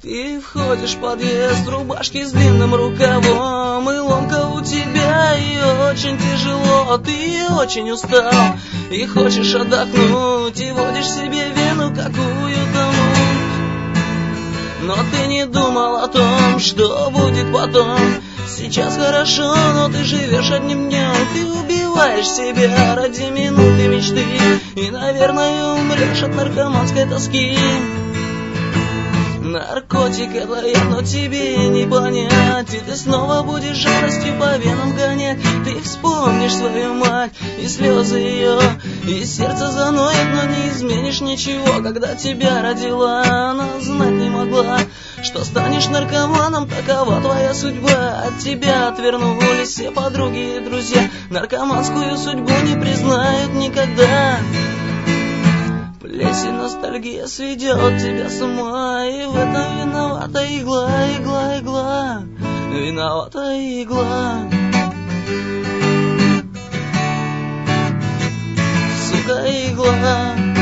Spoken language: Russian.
Ты входишь в подъезд в рубашке с длинным рукавом, и ломка у тебя, и очень тяжело. Ты очень устал и хочешь отдохнуть, и водишь себе вену какую-то. Но ты не думал о том, что будет потом. Сейчас хорошо, но ты живешь одним днем. Ты убиваешь себя ради минуты мечты, и, наверное, умрешь от наркоманской тоски. Наркотик это я, но тебе не понять, и ты снова будешь жалостью по венам гонять. Ты вспомнишь свою мать и слезы ее, и сердце заноет, но не изменишь ничего. Когда тебя родила, она знать не могла, что станешь наркоманом, такова твоя судьба. От тебя отвернулись все подруги и друзья, наркоманскую судьбу не признают никогда. Плесень, ностальгия сведет тебя с ума, и в этом виновата игла, игла, игла, виновата игла. Сука, игла.